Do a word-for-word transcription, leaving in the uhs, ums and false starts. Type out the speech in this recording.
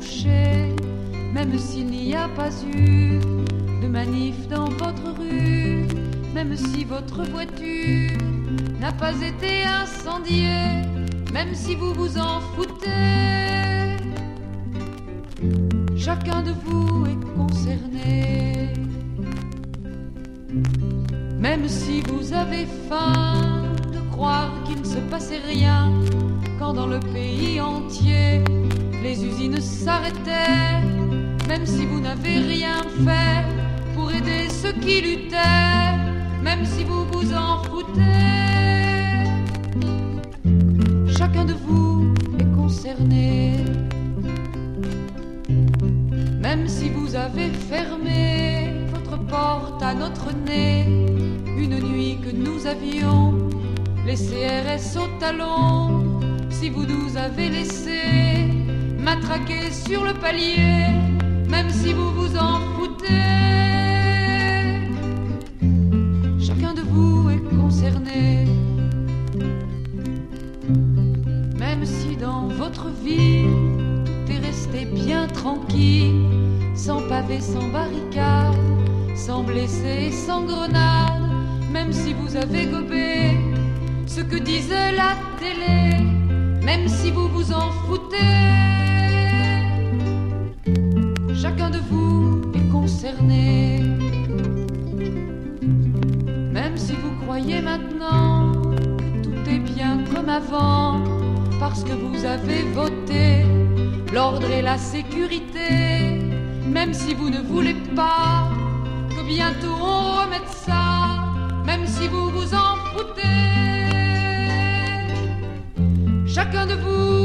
touché, même s'il n'y a pas eu de manif dans votre rue, même si votre voiture n'a pas été incendiée, même si vous vous en foutez, chacun de vous est concerné. Même si vous avez faim de croire qu'il ne se passait rien, quand dans le pays entier les usines s'arrêtaient, même si vous n'avez rien fait pour aider ceux qui luttaient, même si vous vous en foutez, chacun de vous est concerné. Même si vous avez fermé votre porte à notre nez, une nuit que nous avions les C R S au talon, si vous nous avez laissé matraquer sur le palier, même si vous vous en foutez, chacun de vous est concerné. Même si dans votre vie tout est resté bien tranquille, sans pavé, sans barricade, sans blessés, sans grenades, même si vous avez gobé ce que disait la télé, même si vous vous en foutez, chacun de vous est concerné. Même si vous croyez maintenant que tout est bien comme avant, parce que vous avez voté l'ordre et la sécurité, même si vous ne voulez pas que bientôt on remette ça, même si vous vous en foutez, chacun de vous